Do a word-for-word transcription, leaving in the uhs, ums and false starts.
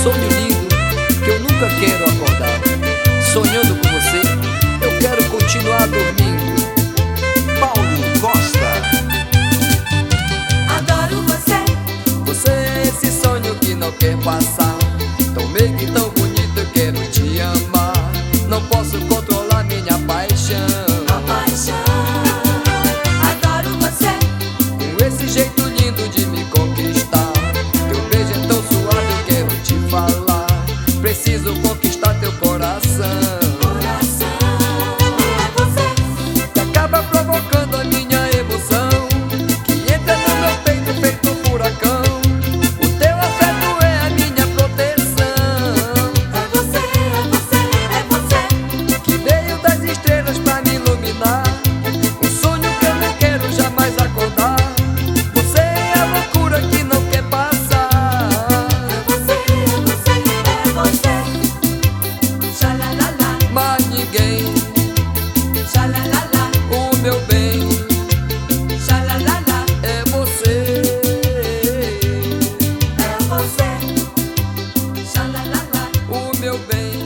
sonho lindo que eu nunca quero acordar. Sonhando com você, eu quero continuar dormindo. Paulo Costa. Adoro você. Você é esse sonho que não quer passar. Tão meio e tão bonito, eu quero te amar. Não posso controlar minha paixão. A paixão. Adoro você. Com esse jeito lindo de me conquistar. Teu beijo é tão suave, eu quero te falar. Preciso conquistar teu coração. Coração. É você. Que acaba provocando a minha emoção, que entra no meu peito feito um furacão. O teu afeto é a minha proteção. É você, é você, é você. Que veio das estrelas pra me iluminar. Um sonho que eu não quero jamais acordar. Você é a loucura que não quer passar. É você, é você, é você. Xalalala, Mas ninguém, xalalala, o meu bem, xalalala, é você. é você. Xalalala. O meu bem.